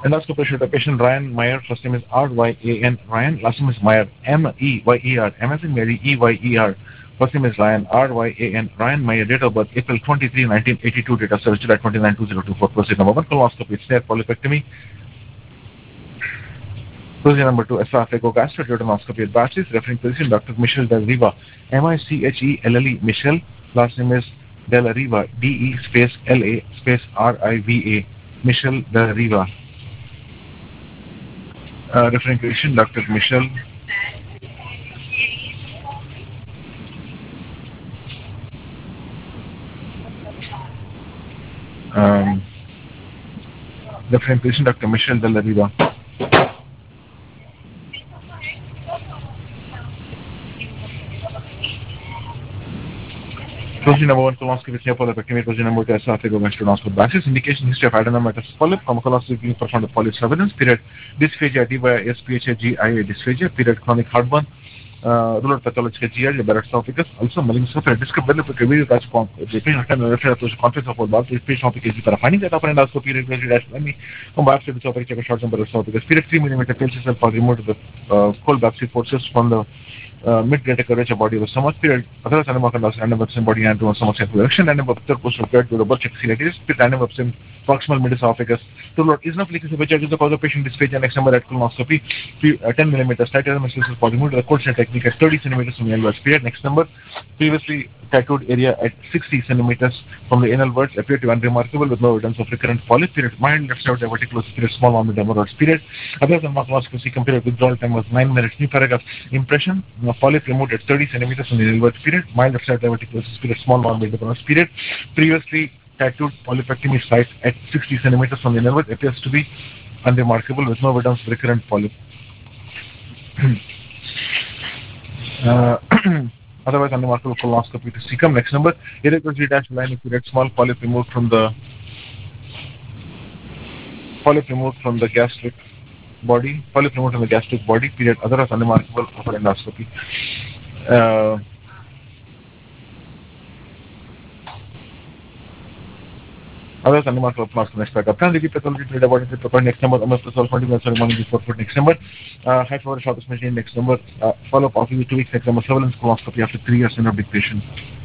Endoscopy should the patient Ryan Meyer, first name is R-Y-A-N, Ryan, last name is Meyer, M-E-Y-E-R, M as in Mary, E-Y-E-R. First name is Ryan, R-Y-A-N, Ryan Meyer, date of birth, April 23, 1982, date of service, July 29, 2024, procedure number 1, colonoscopy, snare polypectomy. Procedure number 2, esophagogastroduodenoscopy at Bachelor's, referring physician Dr. Michelle Del Riva, M-I-C-H-E-L-L-E, Michelle, last name is Del Riva, D-E space L-A space R-I-V-A, Michelle Del Riva. Referring physician Dr. Michelle referring physician Dr. Michelle Del Riva. Procedure number 1, colonoscopy with polypectomy. Procedure number 2, esophagogastroduodenoscopy basis. Indication history of adenomatosis polyp. Pharmacology being performed of polyp surveillance. Period. Dysphagia, D-Y-S-P-H-A-G-I-A, dysphagia. Period. Chronic heartburn. Rural pathological GI, Barrett's esophagus. Also, malignant esophagus. Describe well if review that the patient can refer to the conference of all about the patient esophagus. Para finding that upper endoscopy, period. Let me come back to the esophagus. Check a short number of esophagus. Period. 3 mm pulses and for removed the cold biopsy forces from the mid-greater coverage of body of the stomach. Period. Otherwise, animal conducts random absent body and to stomach side direction. Random observed post required to the double check ciliatis. Random absent proximal mid esophagus. To load is not leakage of which is the cause of patient dysphagia. Next number at colonoscopy. 10 mm. Tight element for removed the cold technique at 30 centimeters from the anal verge. Period. Next number. Previously tattooed area at 60 centimeters from the anal verge appeared to be unremarkable with no evidence of recurrent polyp. Period. Mild left side diverticulosis. Period. Small arm with hemorrhoids. Period. Other than colonoscopy compared withdrawal time was 9 minutes. New paragraph. Impression. Polyp removed at 30 centimeters from the anal verge. Period. Mild left side diverticulosis. Period. Small arm with hemorrhoids. Period. Previously tattooed polypectomy site at 60 centimeters from the anal verge appears to be unremarkable with no evidence of recurrent polyp. Otherwise unremarkable colonoscopy to cecum. Next number, irregular detached line of period, small polyp removed from the gastric body, period. Otherwise unremarkable upper endoscopy. Otherwise unremarkable colonoscopy. Next paragraph. Can pathology to about it. Next number, next number, high fever, shortness machine. Next number, follow up after 2 weeks. Next number, surveillance colonoscopy after 3 years in a big patient.